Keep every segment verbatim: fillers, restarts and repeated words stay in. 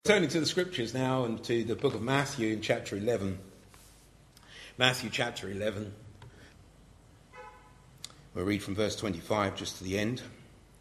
Turning to the scriptures now and to the book of Matthew in chapter eleven. Matthew chapter eleven. We'll read from verse twenty-five just to the end.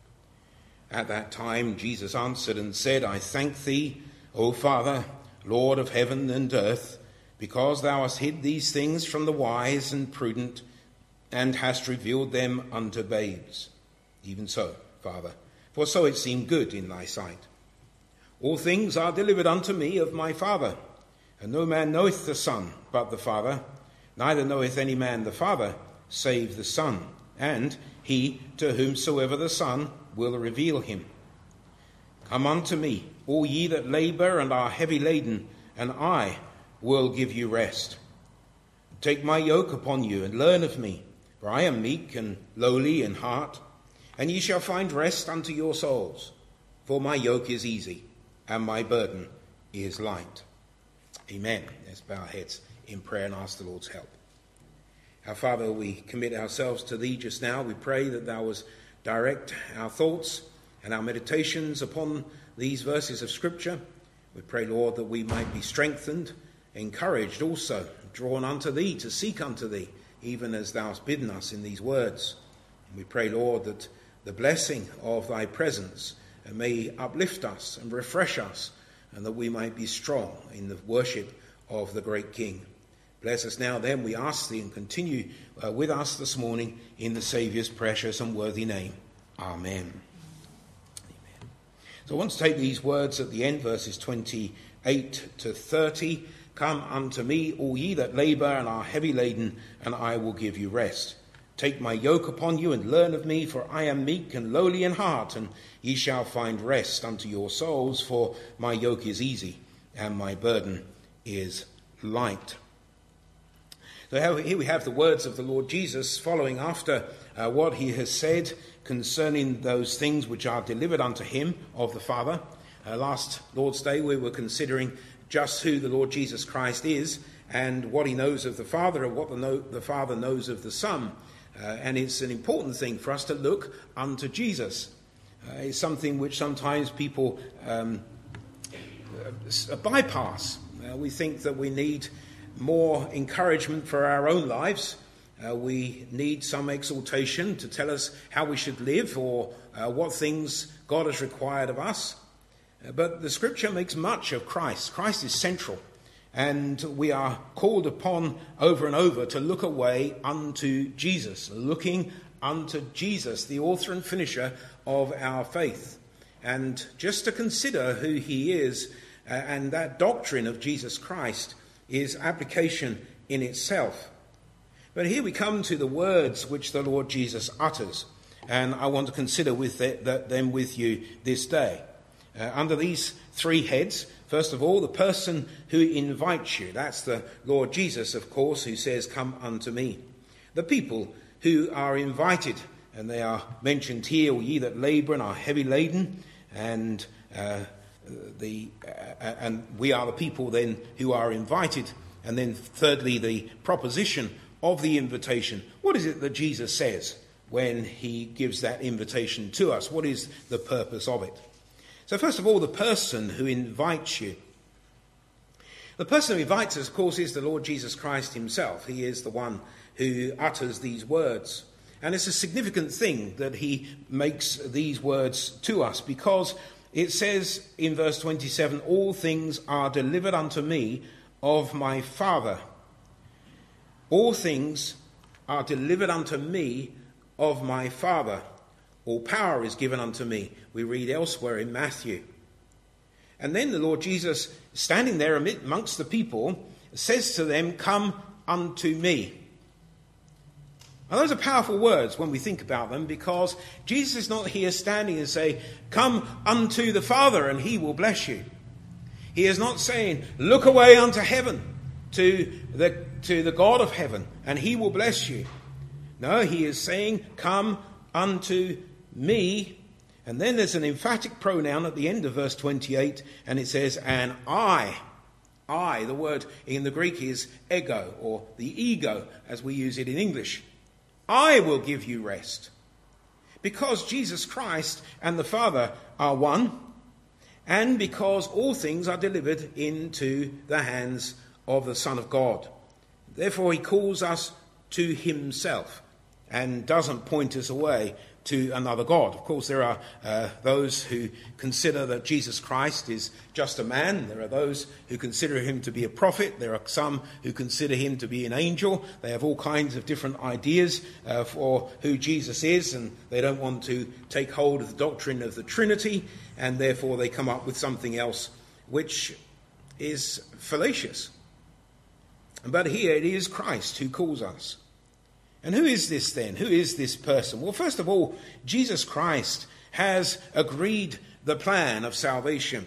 At that time Jesus answered and said, I thank thee, O Father, Lord of heaven and earth, because thou hast hid these things from the wise and prudent, and hast revealed them unto babes. Even so, Father, for so it seemed good in thy sight. All things are delivered unto me of my Father, and no man knoweth the Son but the Father, neither knoweth any man the Father save the Son, and he to whomsoever the Son will reveal him. Come unto me, all ye that labour and are heavy laden, and I will give you rest. Take my yoke upon you, and learn of me, for I am meek and lowly in heart, and ye shall find rest unto your souls. For my yoke is easy, and my burden is light. Amen. Let's bow our heads in prayer and ask the Lord's help. Our Father, we commit ourselves to thee just now. We pray that thou wouldst direct our thoughts and our meditations upon these verses of Scripture. We pray, Lord, that we might be strengthened, encouraged also, drawn unto thee, to seek unto thee, even as thou hast bidden us in these words. And we pray, Lord, that the blessing of thy presence may uplift us and refresh us, and that we might be strong in the worship of the great King. Bless us now then, we ask thee, and continue uh, with us this morning in the Saviour's precious and worthy name. Amen. Amen. So I want to take these words at the end, verses twenty-eight to thirty. Come unto me, all ye that labour and are heavy laden, and I will give you rest. Take my yoke upon you and learn of me, for I am meek and lowly in heart, and ye shall find rest unto your souls, for my yoke is easy and my burden is light. So here we have the words of the Lord Jesus following after uh, what he has said concerning those things which are delivered unto him of the Father. Uh, last Lord's Day we were considering just who the Lord Jesus Christ is and what he knows of the Father and what the, know, the Father knows of the Son. Uh, and it's an important thing for us to look unto Jesus. Uh, it's something which sometimes people um, uh, bypass. Uh, we think that we need more encouragement for our own lives. Uh, we need some exhortation to tell us how we should live or uh, what things God has required of us. Uh, but the Scripture makes much of Christ. Christ is central. And we are called upon over and over to look away unto Jesus, looking unto Jesus, the author and finisher of our faith. And just to consider who he is uh, and that doctrine of Jesus Christ is application in itself. But here we come to the words which the Lord Jesus utters. And I want to consider with the, the, them with you this day. Uh, under these three heads, first of all, the person who invites you. That's the Lord Jesus, of course, who says, come unto me. The people who are invited, and they are mentioned here, all ye that labour and are heavy laden, and uh, the uh, and we are the people then who are invited. And then thirdly, the proposition of the invitation. What is it that Jesus says when he gives that invitation to us? What is the purpose of it? So first of all, the person who invites you. The person who invites us, of course, is the Lord Jesus Christ himself. He is the one who utters these words. And it's a significant thing that he makes these words to us, because it says in verse twenty-seven, all things are delivered unto me of my Father. All things are delivered unto me of my Father. All power is given unto me. We read elsewhere in Matthew. And then the Lord Jesus, standing there amongst the people, says to them, come unto me. Now those are powerful words when we think about them, because Jesus is not here standing and saying, come unto the Father and he will bless you. He is not saying, look away unto heaven, to the, to the God of heaven, and he will bless you. No, he is saying, come unto me. And then there's an emphatic pronoun at the end of verse twenty-eight, and it says, and I, I, the word in the Greek is ego, or the ego, as we use it in English. I will give you rest. Because Jesus Christ and the Father are one, and because all things are delivered into the hands of the Son of God. Therefore he calls us to himself and doesn't point us away to another God. Of course, there are uh, those who consider that Jesus Christ is just a man. There are those who consider him to be a prophet. There are some who consider him to be an angel. They have all kinds of different ideas uh, for who Jesus is, and they don't want to take hold of the doctrine of the Trinity, and therefore they come up with something else which is fallacious. But here it is Christ who calls us. And who is this then? Who is this person? Well, first of all, Jesus Christ has agreed the plan of salvation.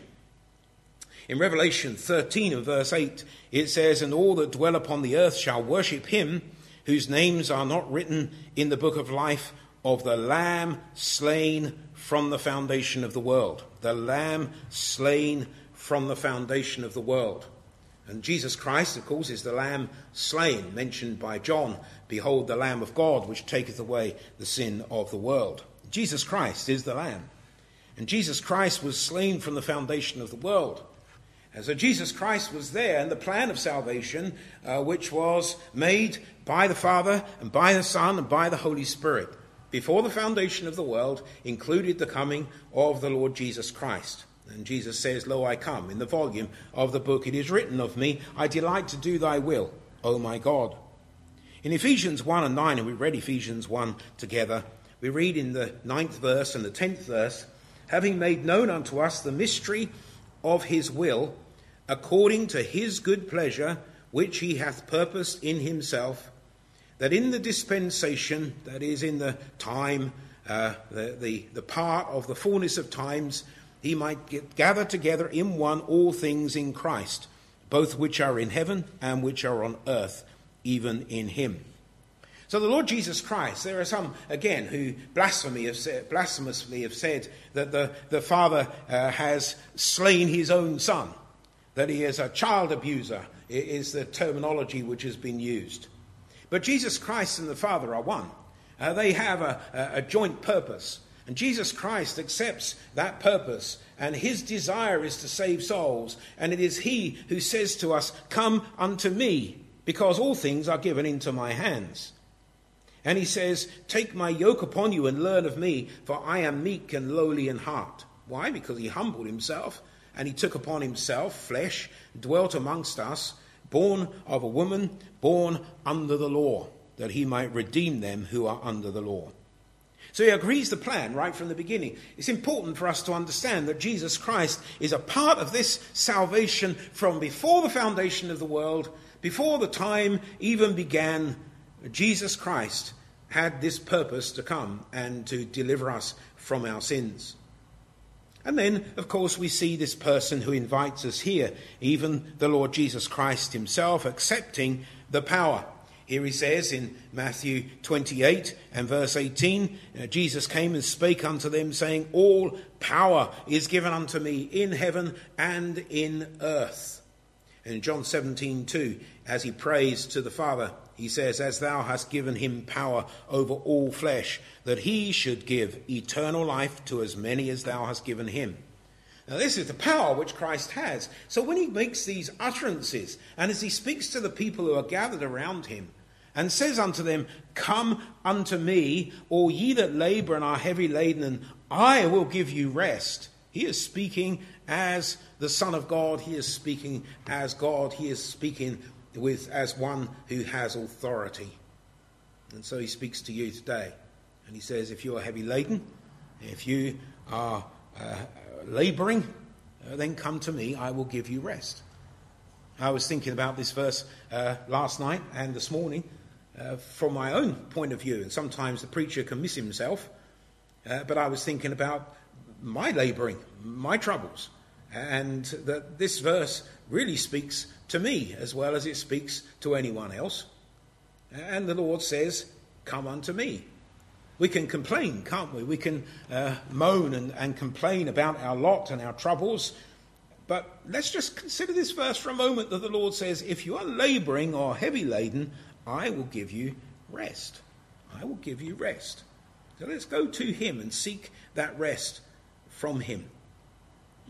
In Revelation thirteen and verse eight, it says, "And all that dwell upon the earth shall worship him, whose names are not written in the book of life of the Lamb slain from the foundation of the world." The Lamb slain from the foundation of the world. And Jesus Christ, of course, is the Lamb slain, mentioned by John. "Behold the Lamb of God, which taketh away the sin of the world." Jesus Christ is the Lamb. And Jesus Christ was slain from the foundation of the world. And so Jesus Christ was there in the plan of salvation, uh, which was made by the Father and by the Son and by the Holy Spirit. Before the foundation of the world included the coming of the Lord Jesus Christ. And Jesus says, "Lo, I come." In the volume of the book it is written of me, "I delight to do thy will, O my God." In Ephesians one and nine, and we read Ephesians one together, we read in the ninth verse and the tenth verse, "Having made known unto us the mystery of his will, according to his good pleasure, which he hath purposed in himself, that in the dispensation," that is in the time, uh, the, the, the part of the fullness of times, "he might get, gather together in one all things in Christ, both which are in heaven and which are on earth, even in him." So the Lord Jesus Christ, there are some, again, who blasphemy have said, blasphemously have said that the, the Father uh, has slain his own Son, that he is a child abuser, is the terminology which has been used. But Jesus Christ and the Father are one. Uh, they have a, a, a joint purpose. And Jesus Christ accepts that purpose, and his desire is to save souls. And it is he who says to us, "Come unto me, because all things are given into my hands." And he says, "Take my yoke upon you and learn of me, for I am meek and lowly in heart." Why? Because he humbled himself, and he took upon himself flesh, dwelt amongst us, born of a woman, born under the law, that he might redeem them who are under the law. So he agrees the plan right from the beginning. It's important for us to understand that Jesus Christ is a part of this salvation from before the foundation of the world, before the time even began. Jesus Christ had this purpose to come and to deliver us from our sins. And then, of course, we see this person who invites us here, even the Lord Jesus Christ himself, accepting the power. Here he says in Matthew twenty-eight and verse eighteen, "Jesus came and spake unto them, saying, All power is given unto me in heaven and in earth." And in John seventeen two, as he prays to the Father, he says, "As thou hast given him power over all flesh, that he should give eternal life to as many as thou hast given him." Now this is the power which Christ has. So when he makes these utterances, and as he speaks to the people who are gathered around him, and says unto them, "Come unto me, all ye that labour and are heavy laden, and I will give you rest." He is speaking as the Son of God. He is speaking as God. He is speaking with as one who has authority. And so he speaks to you today. And he says, if you are heavy laden, if you are uh, labouring, uh, then come to me, I will give you rest. I was thinking about this verse uh, last night and this morning uh, from my own point of view. And sometimes the preacher can miss himself. Uh, but I was thinking about my labouring, my troubles. And that this verse really speaks to me as well as it speaks to anyone else. And the Lord says, "Come unto me." We can complain, can't we? We can uh, moan and, and complain about our lot and our troubles. But let's just consider this verse for a moment, that the Lord says, if you are labouring or heavy laden, I will give you rest. I will give you rest. So let's go to him and seek that rest from him.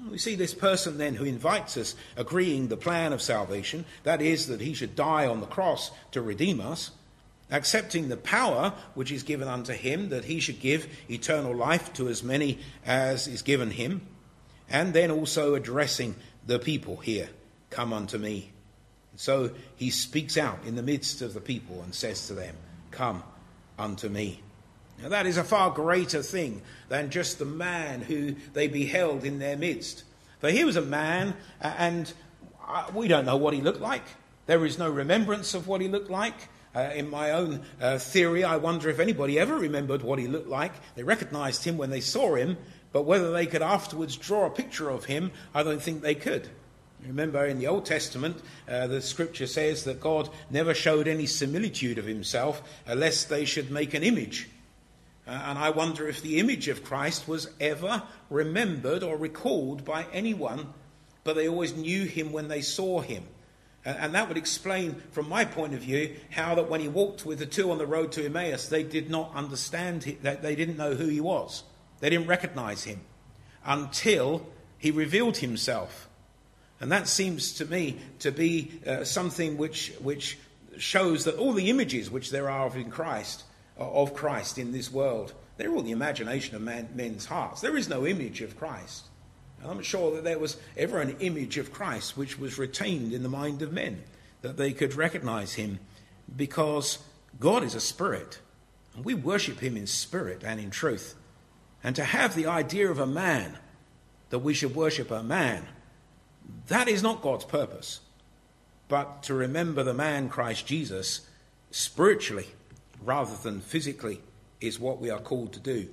We see this person then who invites us, agreeing the plan of salvation, that is, that he should die on the cross to redeem us, accepting the power which is given unto him, that he should give eternal life to as many as is given him, and then also addressing the people here, come unto me. So he speaks out in the midst of the people and says to them, come unto me. Now that is a far greater thing than just the man who they beheld in their midst. For he was a man, and we don't know what he looked like. There is no remembrance of what he looked like. Uh, in my own uh, theory, I wonder if anybody ever remembered what he looked like. They recognized him when they saw him, but whether they could afterwards draw a picture of him, I don't think they could. Remember, in the Old Testament, uh, the scripture says that God never showed any similitude of himself, lest they should make an image. Uh, and I wonder if the image of Christ was ever remembered or recalled by anyone, but they always knew him when they saw him. And that would explain, from my point of view, how that when he walked with the two on the road to Emmaus, they did not understand him, that they didn't know who he was. They didn't recognize him until he revealed himself. And that seems to me to be uh, something which which shows that all the images which there are of in Christ, of Christ in this world, they're all the imagination of man, men's hearts. There is no image of Christ. I'm not sure that there was ever an image of Christ which was retained in the mind of men, that they could recognize him, because God is a spirit, and we worship him in spirit and in truth. And to have the idea of a man, that we should worship a man, that is not God's purpose. But to remember the man Christ Jesus spiritually rather than physically is what we are called to do.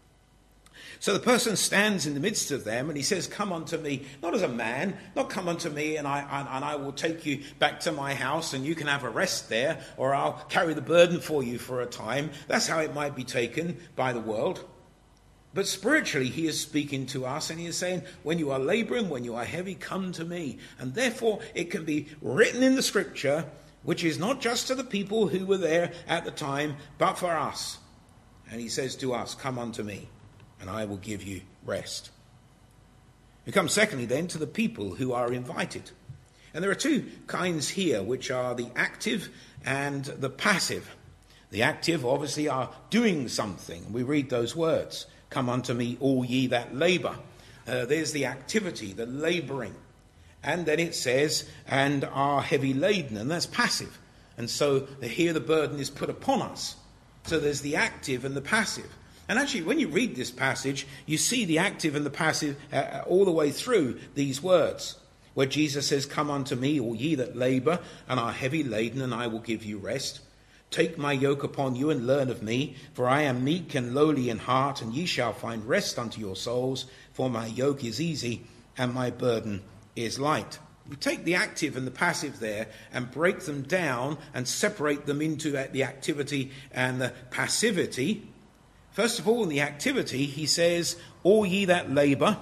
So the person stands in the midst of them and he says, come unto me, not as a man, not come unto me and I, and, and I will take you back to my house and you can have a rest there, or I'll carry the burden for you for a time. That's how it might be taken by the world. But spiritually he is speaking to us and he is saying, when you are laboring, when you are heavy, come to me. And therefore it can be written in the scripture, which is not just to the people who were there at the time, but for us. And he says to us, come unto me, and I will give you rest. We come secondly then to the people who are invited. And there are two kinds here, which are the active and the passive. The active obviously are doing something. We read those words, come unto me all ye that labour. Uh, there's the activity, the labouring. And then it says, and are heavy laden, and that's passive. And so here the burden is put upon us. So there's the active and the passive. And actually, when you read this passage, you see the active and the passive uh, all the way through these words, where Jesus says, come unto me, all ye that labour and are heavy laden, and I will give you rest. Take my yoke upon you and learn of me, for I am meek and lowly in heart, and ye shall find rest unto your souls, for my yoke is easy and my burden is light. We take the active and the passive there and break them down and separate them into the activity and the passivity. First of all, in the activity, he says, all ye that labour,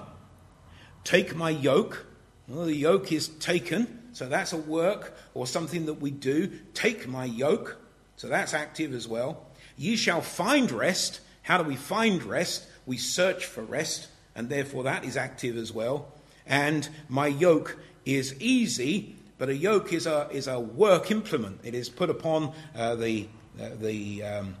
take my yoke. Well, the yoke is taken, so that's a work or something that we do. Take my yoke, so that's active as well. Ye shall find rest. How do we find rest? We search for rest, and therefore that is active as well. And my yoke is easy, but a yoke is a is a work implement. It is put upon uh, the uh, the um,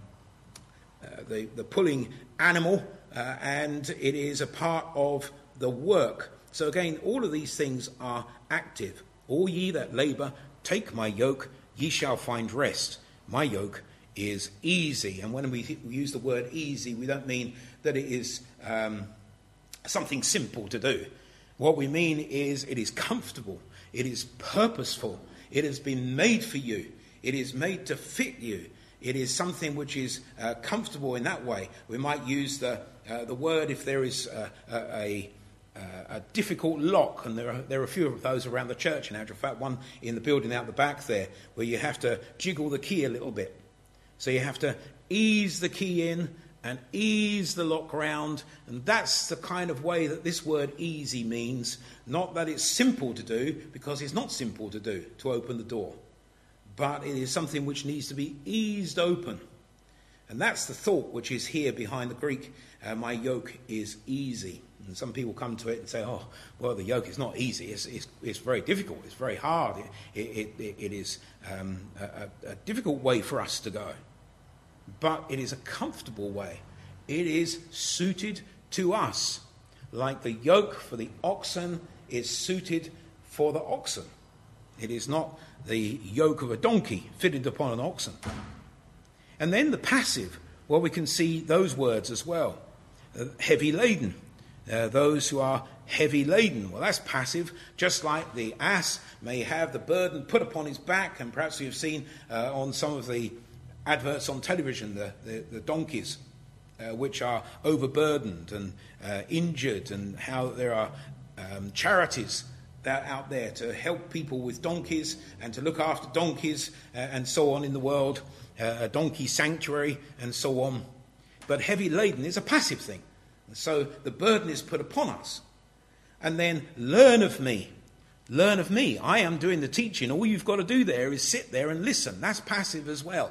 Uh, the, the pulling animal, uh, and it is a part of the work. So again, all of these things are active. All ye that labour, take my yoke, ye shall find rest. My yoke is easy. And when we use the word easy, we don't mean that it is um, something simple to do. What we mean is it is comfortable, it is purposeful, it has been made for you, it is made to fit you. It is something which is uh, comfortable in that way. We might use the uh, the word if there is uh, a, a, a difficult lock, and there are there are a few of those around the church. In actual fact, one in the building out the back there, where you have to jiggle the key a little bit. So you have to ease the key in and ease the lock round, and that's the kind of way that this word easy means. Not that it's simple to do, because it's not simple to do, to open the door. But it is something which needs to be eased open. And that's the thought which is here behind the Greek, uh, my yoke is easy. And some people come to it and say, oh, well, the yoke is not easy. It's, it's, it's very difficult. It's very hard. It, it, it, it is um, a, a difficult way for us to go. But it is a comfortable way. It is suited to us. Like the yoke for the oxen is suited for the oxen. It is not the yoke of a donkey fitted upon an oxen. And then the passive, well, we can see those words as well. Uh, heavy laden. Uh, those who are heavy laden. Well, that's passive, just like the ass may have the burden put upon his back, and perhaps you've seen uh, on some of the adverts on television, the, the, the donkeys, uh, which are overburdened and uh, injured, and how there are um, charities that are out there to help people with donkeys and to look after donkeys uh, and so on in the world, uh, a donkey sanctuary and so on. But heavy laden is a passive thing. So the burden is put upon us. And then learn of me. Learn of me. I am doing the teaching. All you've got to do there is sit there and listen. That's passive as well.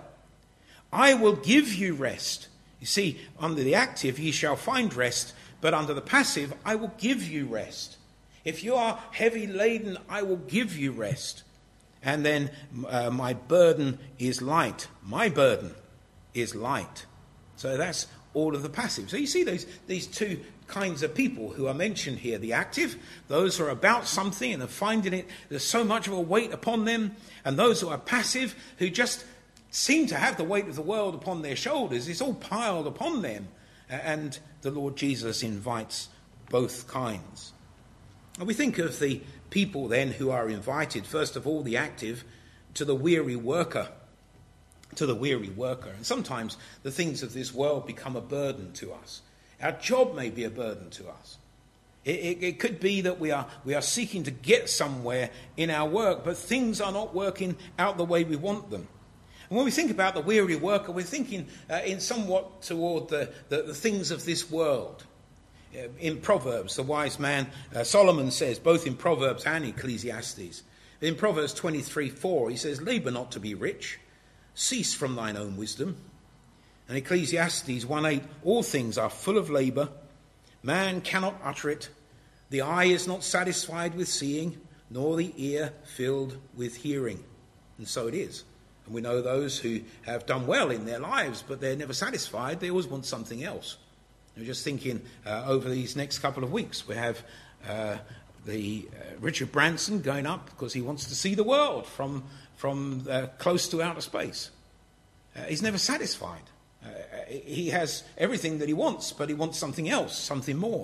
I will give you rest. You see, under the active, ye shall find rest. But under the passive, I will give you rest. If you are heavy laden, I will give you rest. And then uh, my burden is light. My burden is light. So that's all of the passive. So you see those these two kinds of people who are mentioned here. The active, those who are about something and are finding it, there's so much of a weight upon them. And those who are passive, who just seem to have the weight of the world upon their shoulders. It's all piled upon them. And the Lord Jesus invites both kinds. And we think of the people then who are invited, first of all, the active, to the weary worker. To the weary worker. And sometimes the things of this world become a burden to us. Our job may be a burden to us. It, it, it could be that we are we are seeking to get somewhere in our work, but things are not working out the way we want them. And when we think about the weary worker, we're thinking uh, in somewhat toward the, the, the things of this world. Uh, in Proverbs, the wise man uh, Solomon says, both in Proverbs and Ecclesiastes. In Proverbs twenty-three four, he says, labour not to be rich. Cease from thine own wisdom. And Ecclesiastes one eight, all things are full of labour. Man cannot utter it. The eye is not satisfied with seeing, nor the ear filled with hearing. And so it is. And we know those who have done well in their lives, but they're never satisfied. They always want something else. I'm just thinking uh, over these next couple of weeks, we have uh, the uh, Richard Branson going up because he wants to see the world from from uh, close to outer space. Uh, he's never satisfied. Uh, he has everything that he wants, but he wants something else, something more.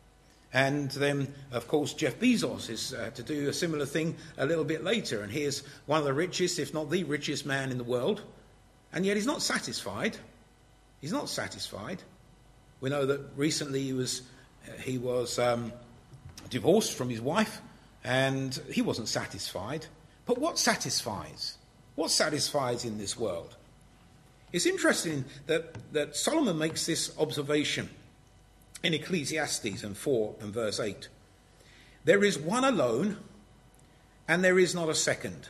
And then, of course, Jeff Bezos is uh, to do a similar thing a little bit later. And here's one of the richest, if not the richest man in the world. And yet he's not satisfied. He's not satisfied. We know that recently he was, uh, he was um, divorced from his wife, and he wasn't satisfied. But what satisfies? What satisfies in this world? It's interesting that, that Solomon makes this observation in Ecclesiastes and four and verse eight. There is one alone, and there is not a second.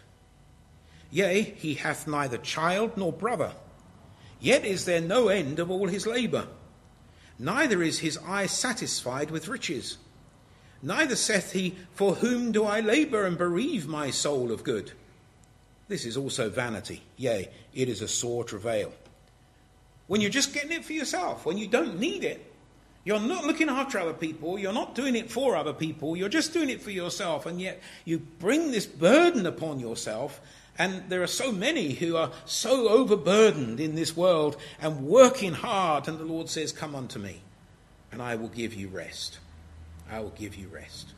Yea, he hath neither child nor brother. Yet is there no end of all his labour. Neither is his eye satisfied with riches. Neither saith he, for whom do I labour and bereave my soul of good? This is also vanity. Yea, it is a sore travail. When you're just getting it for yourself, when you don't need it, you're not looking after other people, you're not doing it for other people, you're just doing it for yourself, and yet you bring this burden upon yourself. And there are so many who are so overburdened in this world and working hard, and the Lord says, come unto me, and I will give you rest. I will give you rest.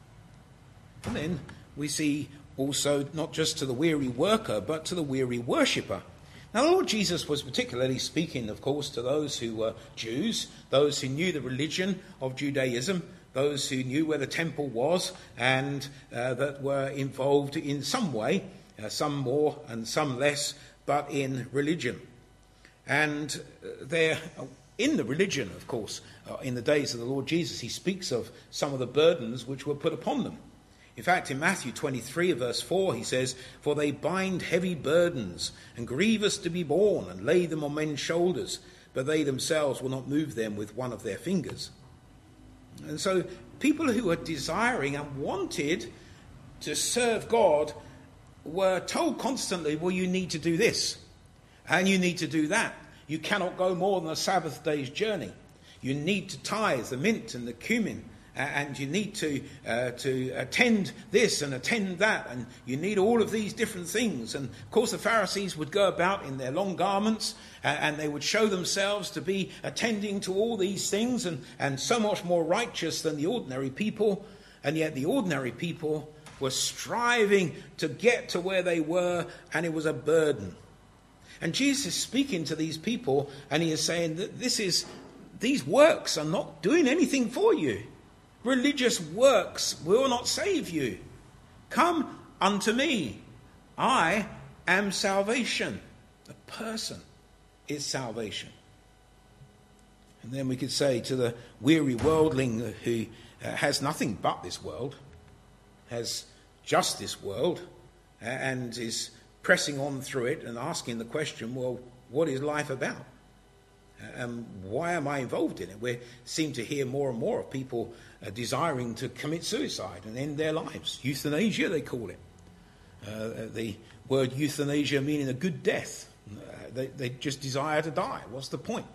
And then we see also not just to the weary worker, but to the weary worshipper. Now, the Lord Jesus was particularly speaking, of course, to those who were Jews, those who knew the religion of Judaism, those who knew where the temple was, and uh, that were involved in some way, uh, some more and some less, but in religion. And they're in the religion, of course, uh, in the days of the Lord Jesus, he speaks of some of the burdens which were put upon them. In fact, in Matthew twenty-three, verse four, he says, "For they bind heavy burdens and grievous to be borne and lay them on men's shoulders, but they themselves will not move them with one of their fingers." And so people who were desiring and wanted to serve God were told constantly, well, you need to do this and you need to do that. You cannot go more than a Sabbath day's journey. You need to tithe the mint and the cumin, and you need to uh, to attend this and attend that, and you need all of these different things. And of course the Pharisees would go about in their long garments, uh, and they would show themselves to be attending to all these things, and, and so much more righteous than the ordinary people. And yet the ordinary people were striving to get to where they were, and it was a burden. And Jesus is speaking to these people, and he is saying that this is these works are not doing anything for you. Religious works will not save you. Come unto me. I am salvation. The person is salvation. And then we could say to the weary worldling who uh, has nothing but this world, has just this world, uh, and is pressing on through it and asking the question, well, what is life about? Um, why am I involved in it? We seem to hear more and more of people uh, desiring to commit suicide and end their lives. Euthanasia, they call it. Uh, the word euthanasia meaning a good death. Uh, they, they just desire to die. What's the point?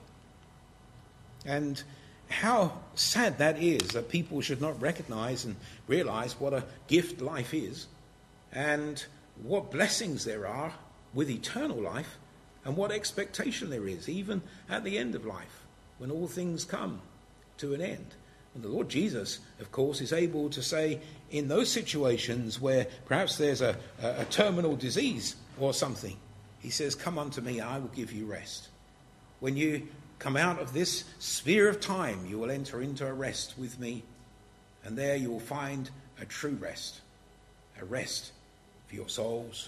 And how sad that is, that people should not recognise and realise what a gift life is, and what blessings there are with eternal life, and what expectation there is, even at the end of life, when all things come to an end. And the Lord Jesus, of course, is able to say in those situations where perhaps there's a, a, a terminal disease or something, he says, come unto me, I will give you rest. When you come out of this sphere of time, you will enter into a rest with me, and there you will find a true rest, a rest for your souls.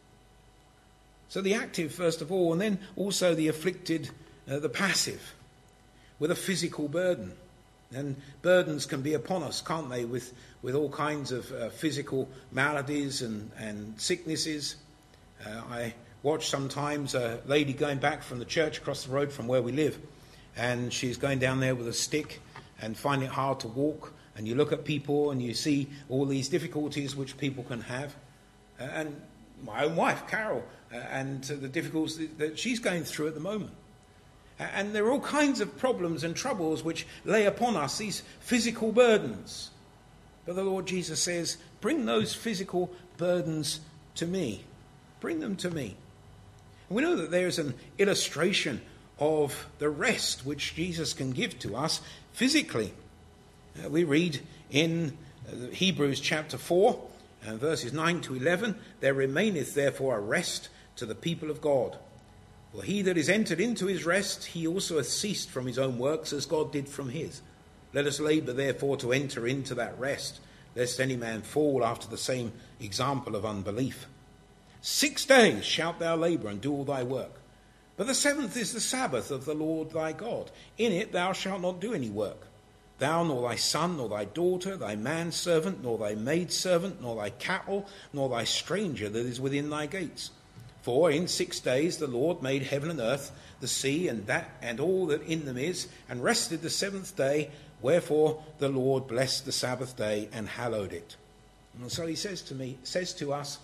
So the active, first of all, and then also the afflicted, uh, the passive, with a physical burden. And burdens can be upon us, can't they, with, with all kinds of uh, physical maladies and, and sicknesses. Uh, I watch sometimes a lady going back from the church across the road from where we live, and she's going down there with a stick and finding it hard to walk. And you look at people and you see all these difficulties which people can have. Uh, and my own wife, Carol, uh, and uh, the difficulties that she's going through at the moment. Uh, and there are all kinds of problems and troubles which lay upon us, these physical burdens. But the Lord Jesus says, bring those physical burdens to me. Bring them to me. And we know that there's an illustration of the rest which Jesus can give to us physically. Uh, we read in uh, Hebrews chapter four, and verses nine to eleven, there remaineth therefore a rest to the people of God. For he that is entered into his rest, he also hath ceased from his own works, as God did from his. Let us labour therefore to enter into that rest, lest any man fall after the same example of unbelief. Six days shalt thou labour and do all thy work. But the seventh is the Sabbath of the Lord thy God. In it thou shalt not do any work. Thou, nor thy son, nor thy daughter, thy manservant, nor thy maidservant, nor thy cattle, nor thy stranger that is within thy gates. For in six days the Lord made heaven and earth, the sea, and that and all that in them is, and rested the seventh day. Wherefore the Lord blessed the Sabbath day and hallowed it. And so he says to me, says to us,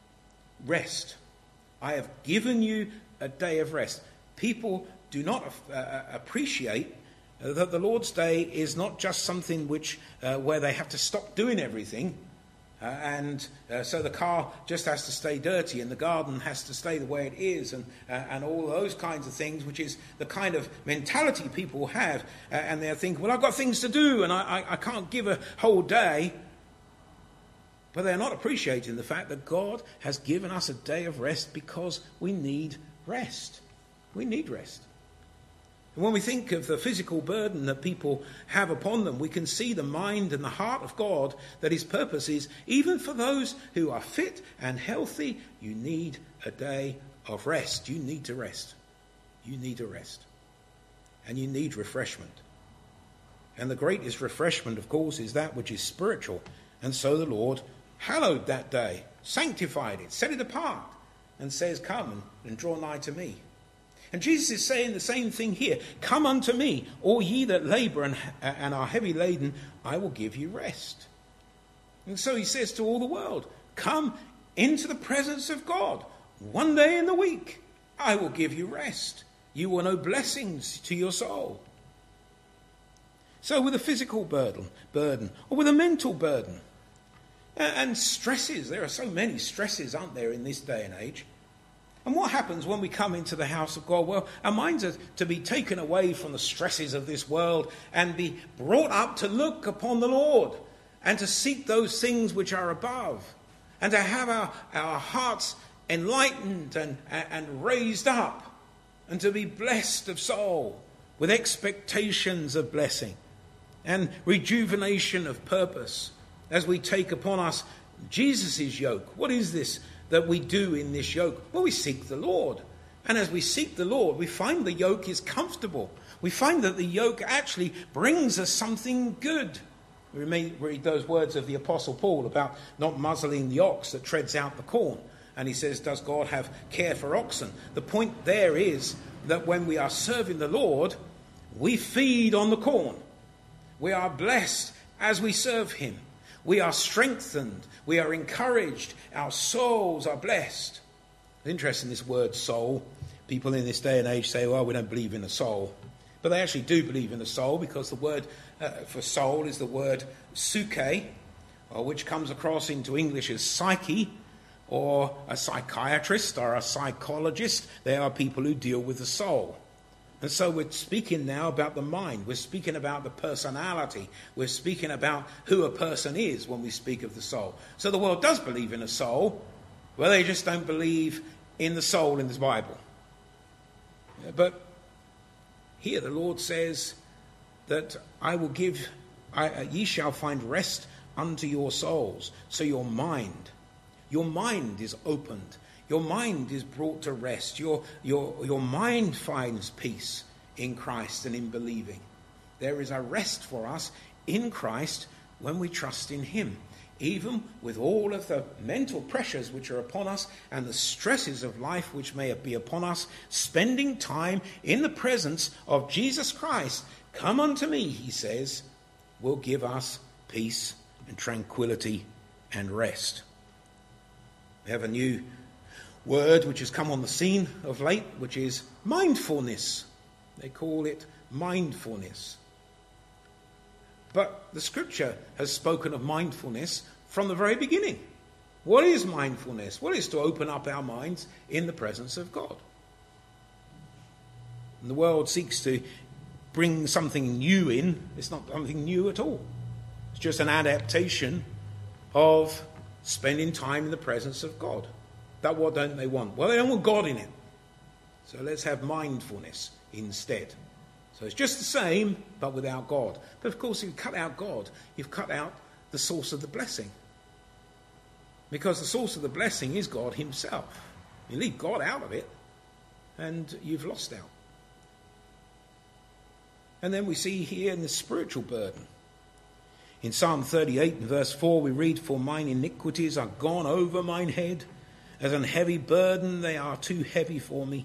rest. I have given you a day of rest. People do not uh, appreciate that the Lord's Day is not just something which uh, where they have to stop doing everything, uh, and uh, so the car just has to stay dirty and the garden has to stay the way it is, and uh, and all those kinds of things, which is the kind of mentality people have, uh, and they think, well, I've got things to do and I, I, I can't give a whole day. But they're not appreciating the fact that God has given us a day of rest because we need rest. We need rest. And when we think of the physical burden that people have upon them, we can see the mind and the heart of God, that his purpose is, even for those who are fit and healthy, you need a day of rest. You need to rest. You need to rest. And you need refreshment. And the greatest refreshment, of course, is that which is spiritual, And so the Lord hallowed that day, sanctified it, set it apart, and says, come and, and draw nigh to me. And Jesus is saying the same thing here. Come unto me, all ye that labour and, and are heavy laden, I will give you rest. And so he says to all the world, come into the presence of God. One day in the week, I will give you rest. You will know blessings to your soul. So with a physical burden, burden, or with a mental burden, and stresses, there are so many stresses, aren't there, in this day and age? And what happens when we come into the house of God? Well, our minds are to be taken away from the stresses of this world and be brought up to look upon the Lord and to seek those things which are above and to have our, our hearts enlightened and, and raised up and to be blessed of soul with expectations of blessing and rejuvenation of purpose as we take upon us Jesus' yoke. What is this that we do in this yoke? Well, we seek the Lord. And as we seek the Lord, we find the yoke is comfortable. We find that the yoke actually brings us something good. We may read those words of the Apostle Paul about not muzzling the ox that treads out the corn. And he says, does God have care for oxen? The point there is that when we are serving the Lord, we feed on the corn. We are blessed as we serve him. We are strengthened. We are encouraged. Our souls are blessed. It's interesting, this word soul. People in this day and age say, well, we don't believe in a soul. But they actually do believe in a soul, because the word uh, for soul is the word psyche, or which comes across into English as psyche, or a psychiatrist or a psychologist. They are people who deal with the soul. And so we're speaking now about the mind. We're speaking about the personality. We're speaking about who a person is when we speak of the soul. So the world does believe in a soul. Well, they just don't believe in the soul in the Bible. But here the Lord says that I will give, I, uh, ye shall find rest unto your souls. So your mind, your mind is opened. Your mind is brought to rest. Your, your, your mind finds peace in Christ and in believing. There is a rest for us in Christ when we trust in him. Even with all of the mental pressures which are upon us and the stresses of life which may be upon us, spending time in the presence of Jesus Christ, come unto me, he says, will give us peace and tranquility and rest. We have a new word which has come on the scene of late, which is mindfulness. They call it mindfulness. But the scripture has spoken of mindfulness from the very beginning. What is mindfulness? Well, it's to open up our minds in the presence of God. And the world seeks to bring something new in. It's not something new at all. It's just an adaptation of spending time in the presence of God. That what don't they want? Well, they don't want God in it. So let's have mindfulness instead. So it's just the same, but without God. But of course, if you cut out God, you've cut out the source of the blessing. Because the source of the blessing is God himself. You leave God out of it, and you've lost out. And then we see here in the spiritual burden. In Psalm thirty-eight and verse four, we read, for mine iniquities are gone over mine head. As an heavy burden, they are too heavy for me.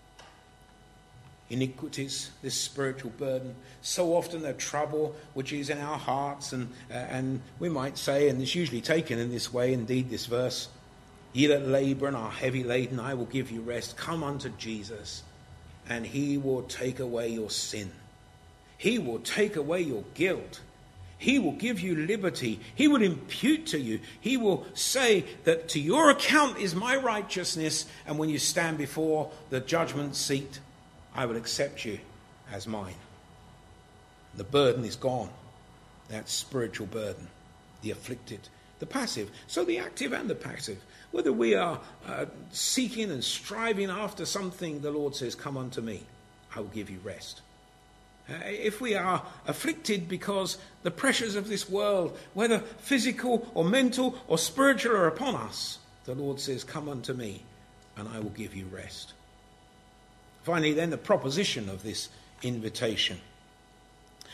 Iniquities, this spiritual burden. So often the trouble which is in our hearts, and uh, and we might say, and it's usually taken in this way, indeed, this verse, ye that labour and are heavy laden, I will give you rest. Come unto Jesus, and he will take away your sin. He will take away your guilt. He will give you liberty. He will impute to you. He will say that to your account is my righteousness, and when you stand before the judgment seat, I will accept you as mine. The burden is gone. That spiritual burden. The afflicted. The passive. So the active and the passive. Whether we are uh, seeking and striving after something, the Lord says, come unto me. I will give you rest. Uh, if we are afflicted because the pressures of this world, whether physical or mental or spiritual, are upon us, the Lord says, come unto me and I will give you rest. Finally, then, the proposition of this invitation.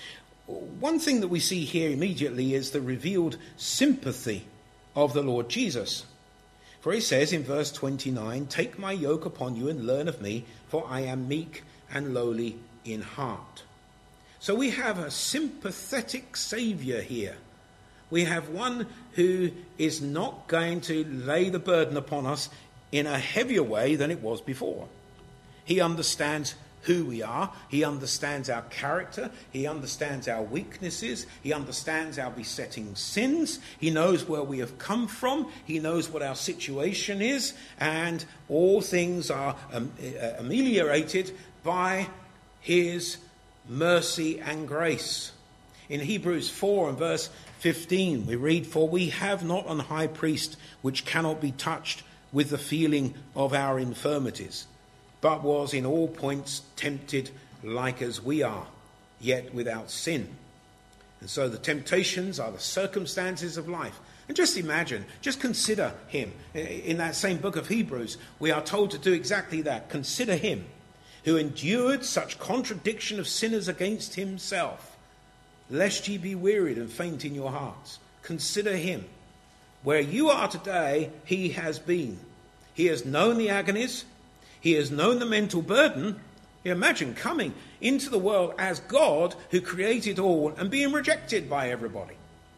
one thing that we see here immediately is the revealed sympathy of the Lord Jesus. For he says in verse twenty-nine, "Take my yoke upon you and learn of me, for I am meek and lowly in heart." So we have a sympathetic Saviour here. We have one who is not going to lay the burden upon us in a heavier way than it was before. He understands who we are. He understands our character. He understands our weaknesses. He understands our besetting sins. He knows where we have come from. He knows what our situation is. And all things are um, ameliorated by his mercy and grace. In Hebrews four and verse fifteen, we read, "For we have not an high priest which cannot be touched with the feeling of our infirmities, but was in all points tempted like as we are, yet without sin." And so the temptations are the circumstances of life. And just imagine, just consider him. In that same book of Hebrews, we are told to do exactly that. Consider him who endured such contradiction of sinners against himself, lest ye be wearied and faint in your hearts. Consider him. Where you are today, he has been. He has known the agonies. He has known the mental burden. You imagine coming into the world as God who created all and being rejected by everybody.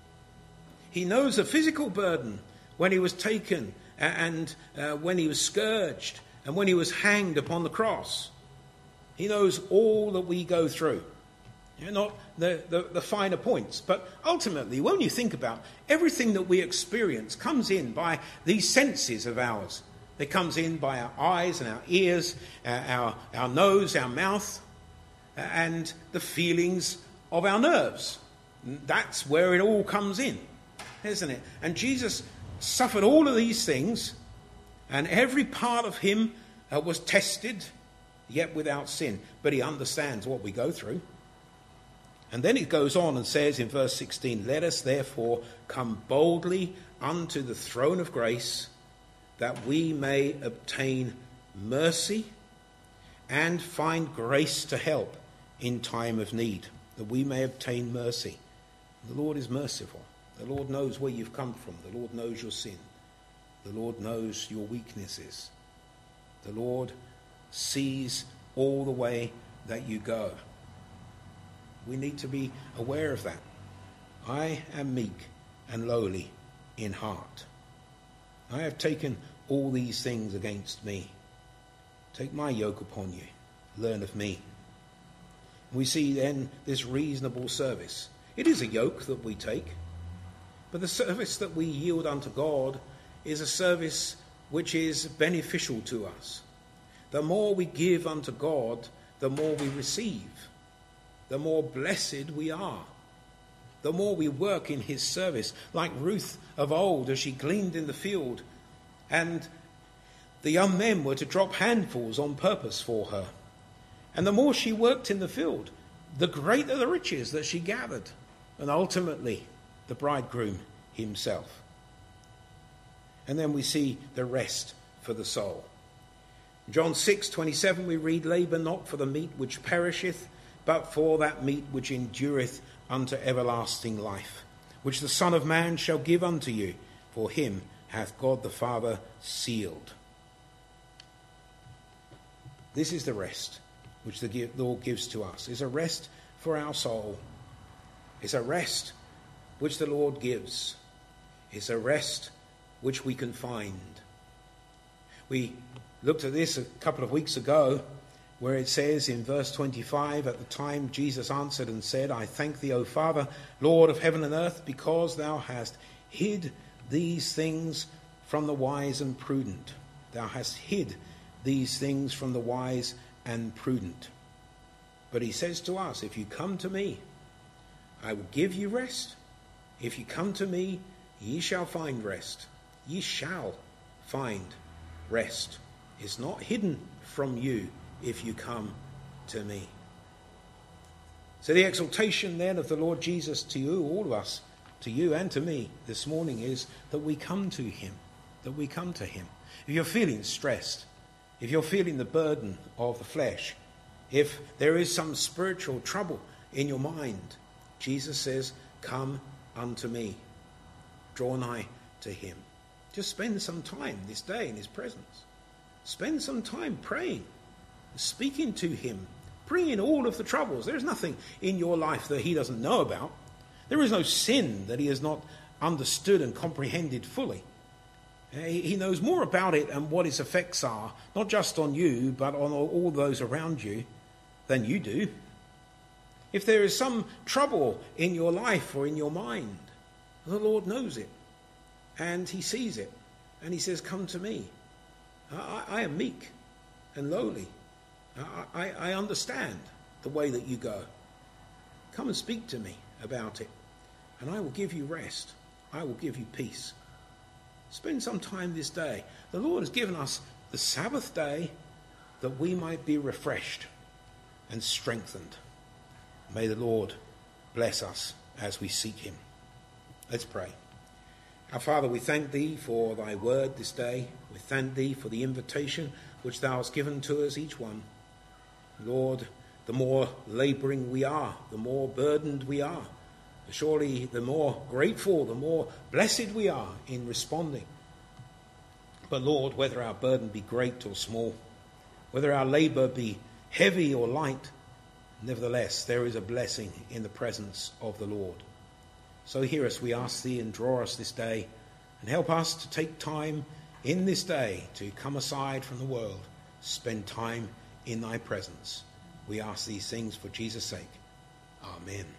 He knows the physical burden when he was taken and uh, when he was scourged and when he was hanged upon the cross. He knows all that we go through. You know, not the, the, the finer points. But ultimately, when you think about everything that we experience comes in by these senses of ours. It comes in by our eyes and our ears, uh, our, our nose, our mouth, uh, and the feelings of our nerves. That's where it all comes in, isn't it? And Jesus suffered all of these things, and every part of him uh, was tested, yet without sin. But he understands what we go through. And then it goes on and says in verse sixteen, "Let us therefore come boldly unto the throne of grace, that we may obtain mercy and find grace to help in time of need." That we may obtain mercy. The Lord is merciful. The Lord knows where you've come from. The Lord knows your sin. The Lord knows your weaknesses. The Lord sees all the way that you go. We need to be aware of that. I am meek and lowly in heart. I have taken all these things against me. Take my yoke upon you. Learn of me. We see then this reasonable service. It is a yoke that we take, but the service that we yield unto God is a service which is beneficial to us. The more we give unto God, the more we receive. The more blessed we are. The more we work in his service, like Ruth of old as she gleaned in the field, and the young men were to drop handfuls on purpose for her. And the more she worked in the field, the greater the riches that she gathered, and ultimately the bridegroom himself. And then we see the rest for the soul. In John six twenty-seven we read, "Labour not for the meat which perisheth, but for that meat which endureth unto everlasting life, which the Son of Man shall give unto you, for him hath God the Father sealed." This is the rest which the Lord gives to us. It's a rest for our soul. It's a rest which the Lord gives. It's a rest which we can find. We looked at this a couple of weeks ago, where it says in verse twenty-five, "At the time Jesus answered and said, I thank thee, O Father, Lord of heaven and earth, because thou hast hid these things from the wise and prudent. Thou hast hid these things from the wise and prudent." But he says to us, if you come to me, I will give you rest. If you come to me, ye shall find rest. Ye shall find rest. It's not hidden from you if you come to me. So the exaltation then of the Lord Jesus to you, all of us, to you and to me this morning, is that we come to him, that we come to him. If you're feeling stressed, if you're feeling the burden of the flesh, if there is some spiritual trouble in your mind, Jesus says, come unto me. Draw nigh to him. Just spend some time this day in his presence. Spend some time praying, speaking to him, bringing all of the troubles. There's nothing in your life that he doesn't know about. There is no sin that he has not understood and comprehended fully. He knows more about it and what its effects are, not just on you, but on all those around you, than you do. If there is some trouble in your life or in your mind, the Lord knows it, and he sees it, and he says, come to me. I, I am meek and lowly. I, I, I understand the way that you go. Come and speak to me about it, and I will give you rest. I will give you peace. Spend some time this day. The Lord has given us the Sabbath day that we might be refreshed and strengthened. May the Lord bless us as we seek him. Let's pray. Our Father, we thank thee for thy word this day. We thank thee for the invitation which thou hast given to us each one. Lord, the more labouring we are, the more burdened we are. Surely the more grateful, the more blessed we are in responding. But Lord, whether our burden be great or small, whether our labour be heavy or light, nevertheless there is a blessing in the presence of the Lord. So hear us, we ask thee, and draw us this day, and help us to take time in this day to come aside from the world, spend time in thy presence. We ask these things for Jesus' sake. Amen.